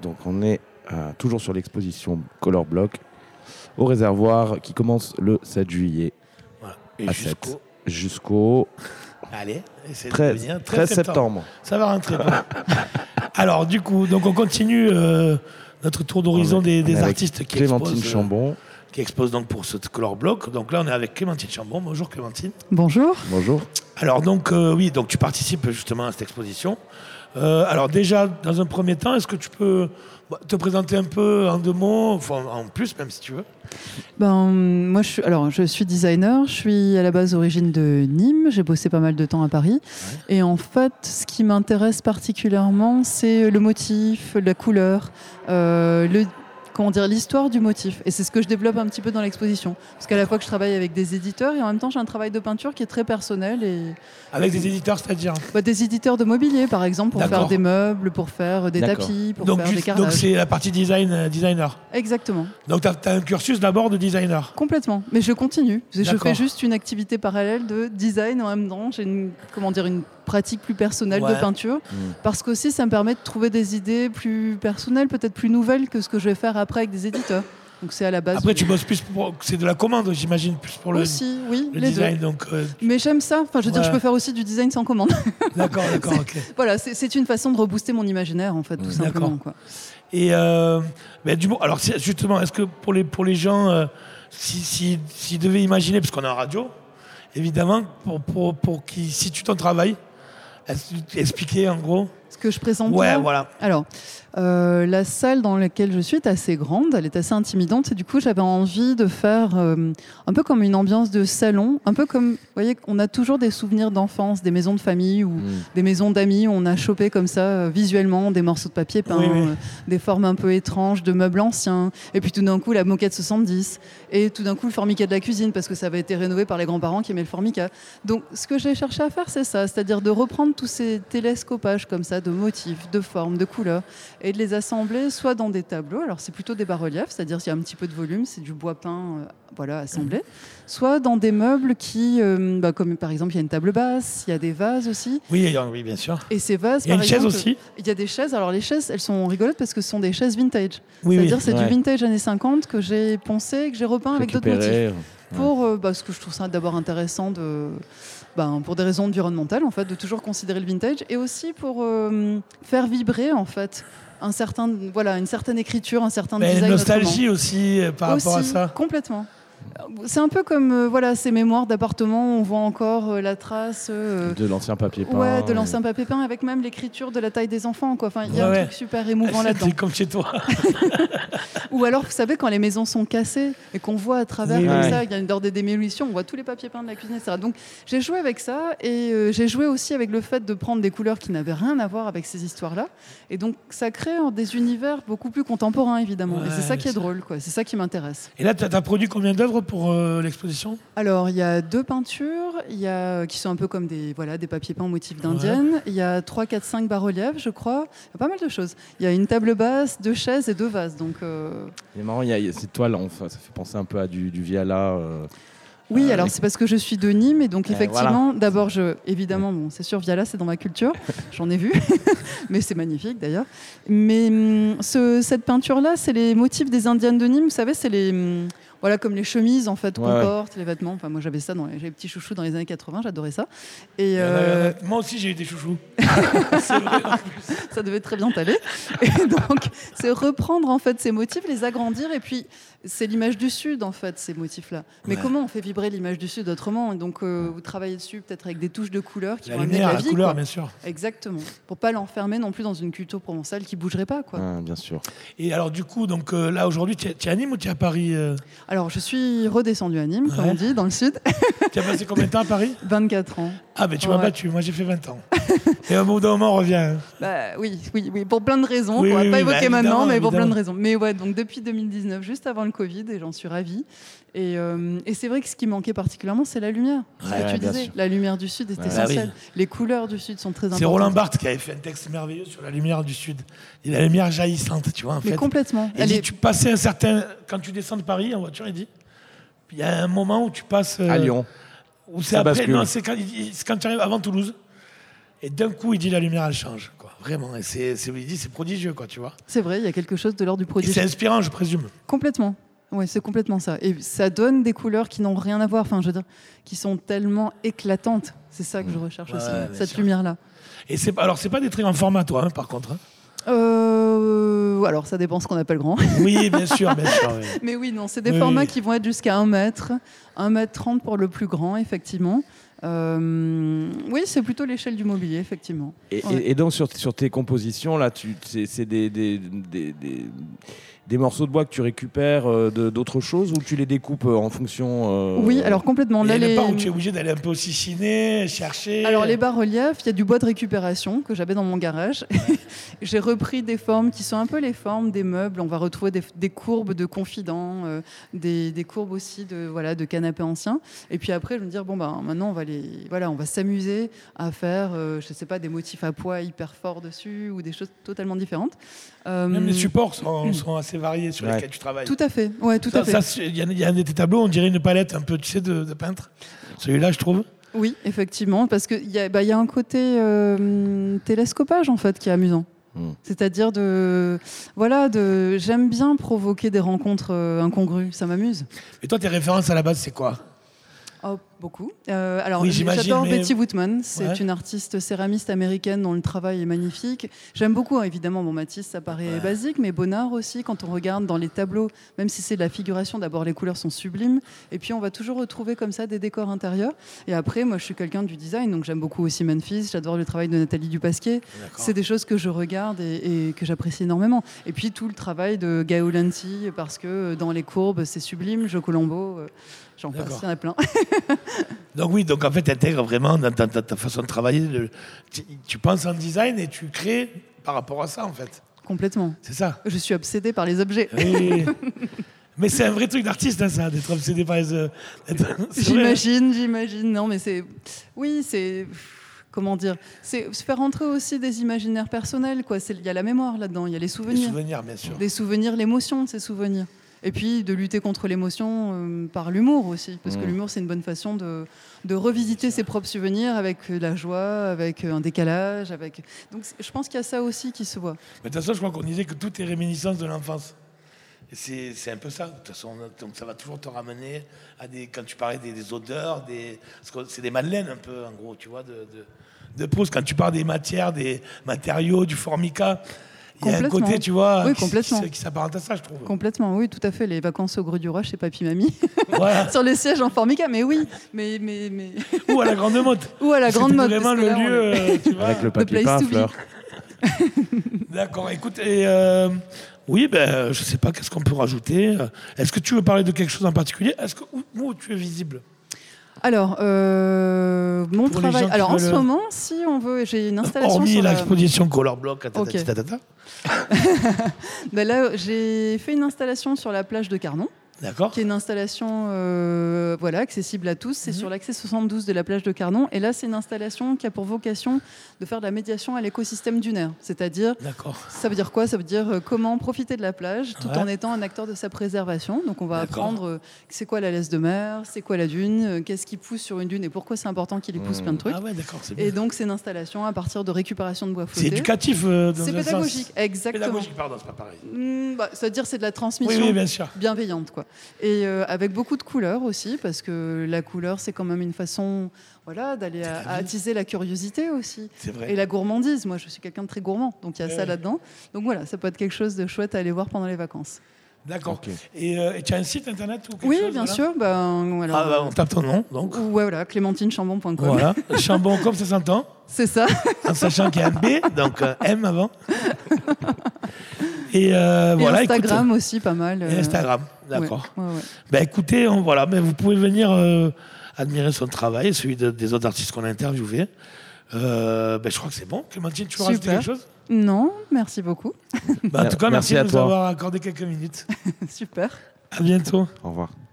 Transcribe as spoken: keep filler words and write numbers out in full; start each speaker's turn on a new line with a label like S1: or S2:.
S1: Donc on est euh, toujours sur l'exposition Color Block au réservoir qui commence le sept juillet
S2: Voilà. Et
S1: à
S2: jusqu'au...
S1: sept jusqu'au
S2: Allez, essaie de
S1: treize,
S2: venir.
S1: treize septembre.
S2: Ça va rentrer. Alors du coup, donc on continue euh, notre tour d'horizon
S1: On est-
S2: des, des
S1: on est avec
S2: artistes qui
S1: Clémentine
S2: exposent, euh,
S1: Chambon.
S2: qui expose donc pour ce Color Block. Donc là, on est avec Clémentine Chambon. Bonjour Clémentine.
S3: Bonjour.
S1: Bonjour.
S2: Alors donc, euh, oui, donc tu participes justement à cette exposition. Euh, alors déjà, dans un premier temps, est-ce que tu peux bah, te présenter un peu en deux mots, enfin en plus même si tu veux.
S3: Ben, moi, je suis, alors, je suis designer. Je suis à la base origine de Nîmes. J'ai bossé pas mal de temps à Paris. Ouais. Et en fait, ce qui m'intéresse particulièrement, c'est le motif, la couleur, euh, le comment dire, l'histoire du motif. Et c'est ce que je développe un petit peu dans l'exposition. Parce qu'à la fois que je travaille avec des éditeurs et en même temps j'ai un travail de peinture qui est très personnel. Et...
S2: Avec des éditeurs, c'est-à-dire
S3: bah, des éditeurs de mobilier, par exemple, pour
S2: D'accord.
S3: faire des meubles, pour faire des
S1: D'accord.
S3: tapis, pour
S2: donc,
S3: faire
S2: juste,
S3: des carrelages.
S2: donc c'est la partie design, euh, designer.
S3: Exactement.
S2: Donc tu as un cursus d'abord de designer.
S3: Complètement. Mais je continue. Je
S2: D'accord.
S3: fais juste une activité parallèle de design en même temps. J'ai une, comment dire, une pratique plus personnelle
S2: ouais.
S3: de peinture.
S1: Mmh.
S3: Parce qu'aussi, ça me permet de trouver des idées plus personnelles, peut-être plus nouvelles que ce que je vais faire après avec des éditeurs. Donc c'est à la base.
S2: Après,
S3: du...
S2: tu bosses plus pour. C'est de la commande, j'imagine, plus pour le,
S3: aussi, oui,
S2: le
S3: les
S2: design.
S3: deux.
S2: Donc, euh...
S3: Mais j'aime ça. Enfin, je veux
S2: ouais.
S3: dire, je peux faire aussi du design sans commande.
S2: D'accord, d'accord, ok.
S3: Voilà, c'est, c'est une façon de rebooster mon imaginaire, en fait, tout
S2: mmh.
S3: simplement. Quoi.
S2: Et euh, ben, du bon, alors justement, est-ce que pour les pour les gens, euh, s'ils si, si, si devaient imaginer, parce qu'on est en radio, évidemment, pour pour pour qu'ils situent ton travail, expliquer en gros.
S3: Ce que je présente
S2: ouais,
S3: là.
S2: voilà.
S3: Alors, euh, la salle dans laquelle je suis est assez grande, elle est assez intimidante et du coup j'avais envie de faire euh, un peu comme une ambiance de salon, un peu comme, vous voyez, on a toujours des souvenirs d'enfance, des maisons de famille ou mmh. des maisons d'amis où on a chopé comme ça euh, visuellement des morceaux de papier peint, oui, oui. Euh, des formes un peu étranges, de meubles anciens, et puis tout d'un coup la moquette soixante-dix, et tout d'un coup le formica de la cuisine parce que ça avait été rénové par les grands-parents qui aimaient le formica. Donc ce que j'ai cherché à faire, c'est ça, c'est-à-dire de reprendre tous ces télescopages comme ça, de motifs, de formes, de couleurs, et de les assembler soit dans des tableaux, alors c'est plutôt des bas-reliefs, c'est-à-dire qu'il y a un petit peu de volume, c'est du bois peint euh, voilà, assemblé, mmh. soit dans des meubles qui, euh, bah, comme par exemple il y a une table basse, il y a des vases aussi.
S2: Oui, oui, bien sûr.
S3: Et ces vases,
S2: il y a
S3: par
S2: une
S3: exemple,
S2: chaise aussi.
S3: Il y a des chaises, alors les chaises, elles sont rigolotes parce que ce sont des chaises vintage.
S2: Oui,
S3: c'est-à-dire
S2: oui.
S3: c'est
S1: ouais.
S3: du vintage années cinquante que j'ai poncé, que j'ai repeint avec d'autres motifs.
S1: Ouais.
S3: Pour, euh, bah, ce que je trouve ça d'abord intéressant de... Ben, pour des raisons environnementales, en fait, de toujours considérer le vintage et aussi pour euh, faire vibrer, en fait, un certain, voilà, une certaine écriture, un certain
S2: Mais
S3: design.
S2: Une nostalgie
S3: autrement.
S2: aussi euh, par
S3: aussi,
S2: rapport à ça.
S3: Complètement. C'est un peu comme euh, voilà, ces mémoires d'appartements, on voit encore euh, la trace euh,
S1: de l'ancien papier peint.
S3: Ouais, de l'ancien papier peint, avec même l'écriture de la taille des enfants. Quoi. Enfin, il y a
S2: ouais,
S3: un
S2: ouais.
S3: truc super émouvant
S2: c'est,
S3: là-dedans.
S2: C'est comme chez toi.
S3: Ou alors, vous savez, quand les maisons sont cassées et qu'on voit à travers
S2: oui,
S3: comme
S1: ouais.
S3: ça, il y a une lors des démolitions, on voit tous les papiers peints de la cuisine, et cetera. Donc, j'ai joué avec ça et euh, j'ai joué aussi avec le fait de prendre des couleurs qui n'avaient rien à voir avec ces histoires-là. Et donc, ça crée des univers beaucoup plus contemporains, évidemment.
S2: Ouais,
S3: et c'est ça qui est
S2: c'est...
S3: drôle, quoi. C'est ça qui m'intéresse.
S2: Et là, tu as produit combien d'œuvres pour euh, l'exposition ?
S3: Alors, il y a deux peintures il y a, qui sont un peu comme des, voilà, des papiers peints motifs d'indienne. Ouais. Il y a trois, quatre, cinq bas-reliefs, je crois. Il y a pas mal de choses. Il y a une table basse, deux chaises et deux vases. Donc, euh...
S1: C'est marrant, il y a cette toile, enfin, ça fait penser un peu à du, du Viala. Euh...
S3: Oui,
S1: euh,
S3: alors
S1: avec...
S3: c'est parce que je suis de Nîmes et donc
S1: euh,
S3: effectivement,
S1: voilà.
S3: d'abord, je, évidemment, bon, c'est sûr, Viala, c'est dans ma culture, j'en ai vu, mais c'est magnifique d'ailleurs. Mais ce, cette peinture-là, c'est les motifs des Indiennes de Nîmes, vous savez, c'est les... Voilà, comme les chemises en fait, qu'on
S1: ouais.
S3: porte, les vêtements. Enfin, moi, j'avais ça, dans les... j'avais des petits chouchous dans les années quatre-vingts, j'adorais ça. Et
S2: euh... Moi aussi, j'ai eu des chouchous.
S3: C'est vrai, en plus. Ça devait très bien t'aller. Et donc, c'est reprendre en fait ces motifs, les agrandir, et puis c'est l'image du Sud en fait, ces motifs-là. Mais ouais. comment on fait vibrer l'image du Sud autrement ? Et donc, euh, vous travaillez dessus peut-être avec des touches de couleurs qui
S2: la
S3: vont
S2: lumière,
S3: amener la vie.
S2: La couleur,
S3: quoi.
S2: bien sûr.
S3: Exactement. Pour pas l'enfermer non plus dans une culture provençale qui bougerait pas, quoi.
S1: Ah, bien sûr.
S2: Et alors, du coup, donc euh, là aujourd'hui, tu es à Nîmes ou tu es à Paris euh...
S3: Alors, je suis redescendue à Nîmes, ouais. comme on dit, dans le Sud.
S2: Tu as passé combien de temps à Paris ?
S3: vingt-quatre ans.
S2: Ah, ben tu ouais. m'as battu. Moi, j'ai fait vingt ans. Et au bout d'un moment, on revient.
S3: Bah, oui, oui, oui, pour plein de raisons.
S2: Oui,
S3: on va
S2: oui,
S3: pas
S2: oui,
S3: évoquer
S2: bah,
S3: maintenant, mais pour
S2: évidemment.
S3: plein de raisons. Mais ouais, donc depuis deux mille dix-neuf, juste avant le Covid, et j'en suis ravie. Et, euh, et c'est vrai que ce qui manquait particulièrement, c'est la lumière.
S1: Ouais,
S3: que tu
S1: bien
S3: disais,
S1: sûr.
S3: la lumière du Sud est
S1: Ouais,
S3: essentielle.
S2: oui.
S3: Les couleurs du Sud sont très importantes.
S2: C'est Roland Barthes qui avait fait un texte merveilleux sur la lumière du Sud. Et la lumière jaillissante, tu vois, en
S3: Mais
S2: fait.
S3: complètement.
S2: Et il dit, est... tu passais un certain... Quand tu descends de Paris en voiture, il dit, il y a un moment où tu passes... Euh...
S1: À Lyon.
S2: Où c'est
S1: Ça
S2: après,
S1: bascule.
S2: non, c'est quand, c'est quand tu arrives avant Toulouse. Et d'un coup, il dit, la lumière, elle change, quoi. Vraiment. Et c'est, c'est, il dit, c'est prodigieux, quoi, tu vois.
S3: C'est vrai, il y a quelque chose de l'ordre du
S2: Et
S3: prodige.
S2: c'est inspirant, je présume.
S3: Complètement. Oui, c'est complètement ça. Et ça donne des couleurs qui n'ont rien à voir, enfin, je veux dire, qui sont tellement éclatantes. C'est ça que je recherche
S2: Ouais,
S3: aussi,
S2: bien
S3: cette
S2: sûr.
S3: lumière-là.
S2: Et c'est, alors, c'est pas des trucs en format, toi, hein, par contre. Hein.
S3: Euh, alors, ça dépend ce qu'on appelle grand.
S2: Oui, bien sûr, bien sûr. Oui.
S3: Mais oui, non, c'est des
S2: Oui,
S3: formats
S2: oui.
S3: qui vont être jusqu'à un mètre, un mètre trente pour le plus grand, effectivement. Euh, oui, c'est plutôt l'échelle du mobilier, effectivement.
S1: Et,
S3: Ouais.
S1: et- et donc sur, sur tes compositions, là, tu, c'est, c'est des, des, des, des- des morceaux de bois que tu récupères euh, de- d'autres choses ou tu les découpes euh, en fonction euh,
S3: Oui, alors complètement.
S2: Il y
S3: Là,
S2: a des
S3: les...
S2: parts où tu es obligé d'aller un peu aussi ciné, chercher.
S3: Alors les bas-reliefs, il y a du bois de récupération que j'avais dans mon garage. J'ai repris des formes qui sont un peu les formes des meubles. On va retrouver des, des courbes de confidents, euh, des, des courbes aussi de voilà de canapés anciens. Et puis après, je vais me dire bon ben maintenant on va les voilà on va s'amuser à faire euh, je sais pas des motifs à poids hyper forts dessus ou des choses totalement différentes. Euh,
S2: Même les supports sont, sont assez variés sur
S1: Ouais.
S2: lesquels tu travailles.
S3: Tout à fait. Ouais, tout
S2: Ça-
S3: à fait.
S2: ça, c'est- Il y, a- il y a un de tes tableaux, on dirait une palette un peu, tu sais, de, de peintre. Celui-là, je trouve.
S3: Oui, effectivement, parce qu'il y, a- bah, y a un côté euh, télescopage en fait qui est amusant.
S1: Mm.
S3: C'est-à-dire de voilà de j'aime bien provoquer des rencontres euh, incongrues, ça m'amuse.
S2: Et toi, tes références à la base, c'est quoi?
S3: Oh, beaucoup. Euh, alors,
S2: Oui, j'imagine,
S3: j'adore
S2: mais-
S3: Betty Woodman. C'est
S2: Ouais.
S3: une artiste céramiste américaine dont le travail est magnifique. J'aime beaucoup, hein, évidemment. Bon, Matisse, ça paraît
S2: Ouais.
S3: basique, mais Bonnard aussi, quand on regarde dans les tableaux, même si c'est de la figuration, d'abord les couleurs sont sublimes. Et puis, on va toujours retrouver comme ça des décors intérieurs. Et après, moi, je suis quelqu'un du design, donc j'aime beaucoup aussi Memphis. J'adore le travail de Nathalie Dupasquier.
S2: D'accord.
S3: C'est des choses que je regarde et, et que j'apprécie énormément. Et puis, tout le travail de Gaël Lanty, parce que dans les courbes, c'est sublime. Jo Colombo, euh, j'en passe,
S2: D'accord.
S3: il y en a plein.
S2: Donc oui, donc en fait, tu intègres vraiment dans ta, ta- ta façon de travailler. le- tu, tu penses en design et tu crées par rapport à ça, en fait.
S3: Complètement.
S2: C'est ça.
S3: Je suis obsédée par les objets.
S2: Oui. Mais c'est un vrai truc d'artiste, hein, ça, d'être obsédé par les... euh, d'être- c'est vrai, hein.
S3: J'imagine, j'imagine. Non, mais c'est. Oui, c'est. Comment dire? C'est se faire rentrer aussi des imaginaires personnels, quoi. C'est- Il y a la mémoire là-dedans, il y a les
S2: Les
S3: souvenirs.
S2: souvenirs, bien sûr.
S3: Des souvenirs, l'émotion de ces souvenirs. Et puis de lutter contre l'émotion euh, par l'humour aussi. Parce que
S1: Mmh.
S3: l'humour, c'est une bonne façon de, de revisiter ses propres souvenirs avec euh, la joie, avec euh, un décalage. Avec... Donc c'est- je pense qu'il y a ça aussi qui se voit.
S2: Mais de toute façon, je crois qu'on disait que tout est réminiscence de l'enfance. Et c'est, c'est un peu ça. De toute façon, donc ça va toujours te ramener à des. Quand tu parlais des, des odeurs, des, parce que c'est des madeleines un peu, en gros, tu vois, de, de, de Proust. Quand tu parles des matières, des matériaux, du formica, il y a un
S3: Complètement.
S2: côté, tu vois,
S3: Oui,
S2: qui,
S3: complètement.
S2: qui, qui s'apparente à ça, je trouve.
S3: Complètement, oui, tout à fait. Les vacances au Grue du Roi chez Papy Mamie.
S2: Voilà.
S3: Sur les sièges en formica, mais oui. Mais, mais, mais...
S2: Ou à la Grande Motte.
S3: Ou à la Grande Motte.
S2: Vraiment
S3: parce que
S2: le
S3: là, on
S2: lieu,
S3: est-
S2: euh, tu vois.
S1: Avec le papier
S3: place
S1: peint à
S3: to be.
S1: fleurs.
S2: D'accord, écoute, et euh, oui, ben, je sais pas, qu'est-ce qu'on peut rajouter. Est-ce que tu veux parler de quelque chose en particulier? Est-ce que où, où tu es visible?
S3: Alors, euh, mon
S2: Pour les
S3: travail.
S2: gens qui
S3: Alors, en
S2: veulent-
S3: ce moment, si on veut, j'ai une installation.
S2: Hormis
S3: sur la-
S2: l'exposition Color Block, tata,
S3: Ok.
S2: tata, tata.
S3: Ben là, j'ai fait une installation sur la plage de Carnon,
S2: D'accord.
S3: qui est une installation euh, voilà, accessible à tous. C'est
S2: Mhm.
S3: sur l'accès soixante-douze de la plage de Carnon. Et là, c'est une installation qui a pour vocation de faire de la médiation à l'écosystème dunaire. C'est-à-dire,
S2: D'accord.
S3: ça veut dire quoi? Ça veut dire euh, comment profiter de la plage tout
S2: Ouais.
S3: en étant un acteur de sa préservation. Donc, on va
S2: D'accord.
S3: apprendre euh, c'est quoi la laisse de mer, c'est quoi la dune, euh, qu'est-ce qui pousse sur une dune et pourquoi c'est important qu'il y pousse
S1: Mhm.
S3: plein de trucs.
S2: Ah ouais, d'accord, c'est bien.
S3: Et donc, c'est une installation à partir de récupération de bois
S2: C'est
S3: flotté.
S2: éducatif euh, dans
S3: C'est
S2: un
S3: pédagogique,
S2: sens.
S3: exactement.
S2: Pédagogique, pardon, c'est pas pareil.
S3: Hmm, bah, ça veut dire c'est de la
S2: Oui,
S3: transmission
S2: oui, bien sûr.
S3: bienveillante, quoi. Et euh, avec beaucoup de couleurs aussi, parce que la couleur, c'est quand même une façon, voilà, d'aller à,
S2: C'est la
S3: à
S2: vie.
S3: attiser la curiosité aussi.
S2: C'est vrai.
S3: Et la gourmandise. Moi, je suis quelqu'un de très gourmand, donc il y a
S2: Ouais.
S3: ça là-dedans. Donc voilà, ça peut être quelque chose de chouette à aller voir pendant les vacances.
S2: D'accord.
S1: Ok.
S2: Et, euh, et tu as un site internet ou quelque
S3: Oui,
S2: chose,
S3: bien
S2: voilà
S3: sûr. Ben, alors,
S2: Ah, bah, on tape ton nom, donc.
S3: ouais, voilà, clémentineChambon point com.
S2: Voilà. Chambon, comme ça s'entend,
S3: C'est ça.
S2: en sachant qu'il y a un B, donc euh, M avant. Et euh,
S3: Et
S2: voilà,
S3: Instagram aussi, pas mal.
S2: écoute, et
S3: euh,
S2: Instagram, d'accord.
S3: ouais, ouais, ouais.
S2: Ben écoutez, on- voilà, ben, vous pouvez venir euh, admirer son travail, et celui de- des autres artistes qu'on a interviewés. Euh, ben, je crois que c'est bon. Clémentine, tu veux rajouter
S3: Super.
S2: quelque chose?
S3: Non, merci beaucoup.
S2: Ben, en tout cas, merci,
S1: Merci à
S2: de nous
S1: toi.
S2: avoir accordé quelques minutes.
S3: Super.
S2: À bientôt.
S1: Au revoir.